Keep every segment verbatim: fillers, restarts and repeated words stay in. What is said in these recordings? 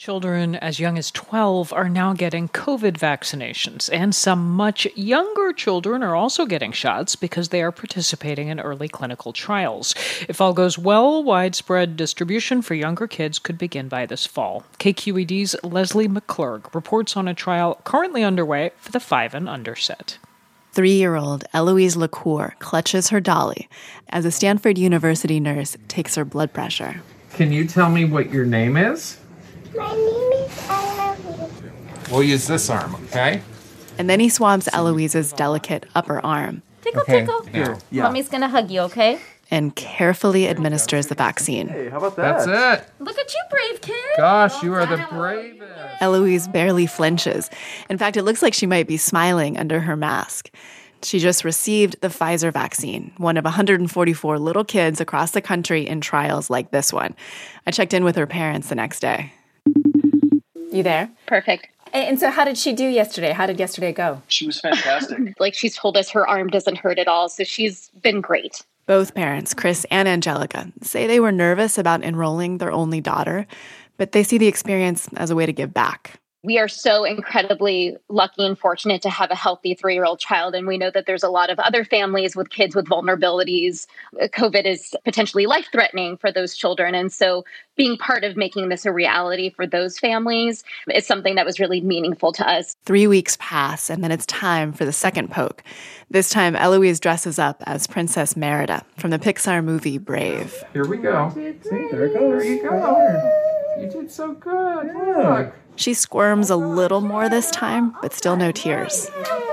Children as young as twelve are now getting COVID vaccinations, and some much younger children are also getting shots because they are participating in early clinical trials. If all goes well, widespread distribution for younger kids could begin by this fall. K Q E D's Leslie McClurg reports on a trial currently underway for the five and under set. Three-year-old Eloise LaCour clutches her dolly as a Stanford University nurse takes her blood pressure. Can you tell me what your name is? My name is Eloise. We'll use this arm, okay? And then he swabs Eloise's delicate upper arm. Tickle, Okay. tickle. Here. Yeah. Mommy's gonna hug you, okay? And carefully administers the vaccine. Hey, how about that? That's it. Look at you, brave kid. Gosh, you are the bravest. Eloise barely flinches. In fact, it looks like she might be smiling under her mask. She just received the Pfizer vaccine, one of one hundred forty-four little kids across the country in trials like this one. I checked in with her parents the next day. You there? Perfect. And so how did she do yesterday? How did yesterday go? She was fantastic. Like, she's told us her arm doesn't hurt at all, so she's been great. Both parents, Chris and Angelica, say they were nervous about enrolling their only daughter, but they see the experience as a way to give back. We are so incredibly lucky and fortunate to have a healthy three-year-old child, and we know that there's a lot of other families with kids with vulnerabilities. COVID is potentially life-threatening for those children, and so being part of making this a reality for those families is something that was really meaningful to us. Three weeks pass, and then it's time for the second poke. This time, Eloise dresses up as Princess Merida from the Pixar movie Brave. Here we go. See, there it goes. There you go. You did so good. Look. She squirms a little more this time, but still no tears.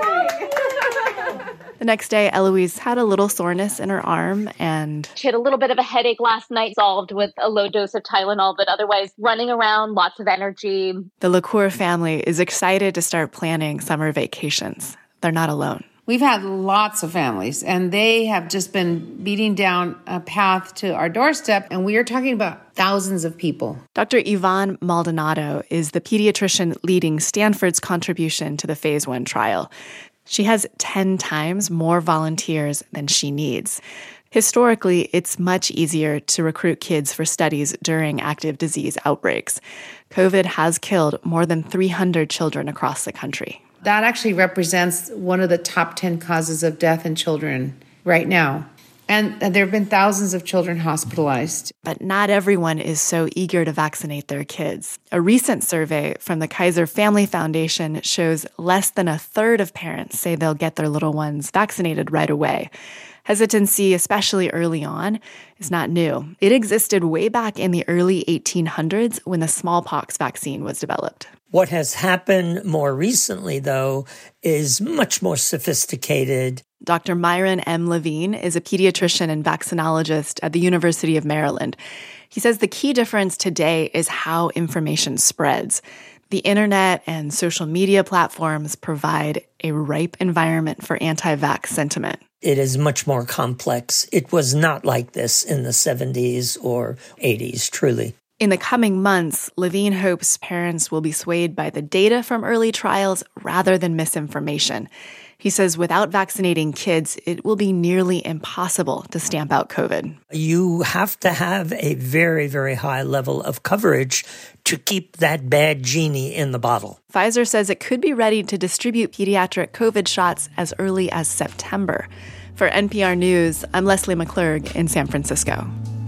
The next day, Eloise had a little soreness in her arm and... She had a little bit of a headache last night, solved with a low dose of Tylenol, but otherwise running around, lots of energy. The LaCour family is excited to start planning summer vacations. They're not alone. We've had lots of families, and they have just been beating down a path to our doorstep, and we are talking about thousands of people. Doctor Yvonne Maldonado is the pediatrician leading Stanford's contribution to the phase one trial. She has ten times more volunteers than she needs. Historically, it's much easier to recruit kids for studies during active disease outbreaks. COVID has killed more than three hundred children across the country. That actually represents one of the top ten causes of death in children right now. And there have been thousands of children hospitalized. But not everyone is so eager to vaccinate their kids. A recent survey from the Kaiser Family Foundation shows less than a third of parents say they'll get their little ones vaccinated right away. Hesitancy, especially early on, is not new. It existed way back in the early eighteen hundreds when the smallpox vaccine was developed. What has happened more recently, though, is much more sophisticated. Doctor Myron M. Levine is a pediatrician and vaccinologist at the University of Maryland. He says the key difference today is how information spreads. The internet and social media platforms provide a ripe environment for anti-vax sentiment. It is much more complex. It was not like this in the seventies or eighties, truly. In the coming months, Levine hopes parents will be swayed by the data from early trials rather than misinformation. He says without vaccinating kids, it will be nearly impossible to stamp out COVID. You have to have a very, very high level of coverage to keep that bad genie in the bottle. Pfizer says it could be ready to distribute pediatric COVID shots as early as September. For N P R News, I'm Leslie McClurg in San Francisco.